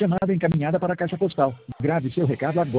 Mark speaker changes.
Speaker 1: Chamada encaminhada para a caixa postal. Grave seu recado agora.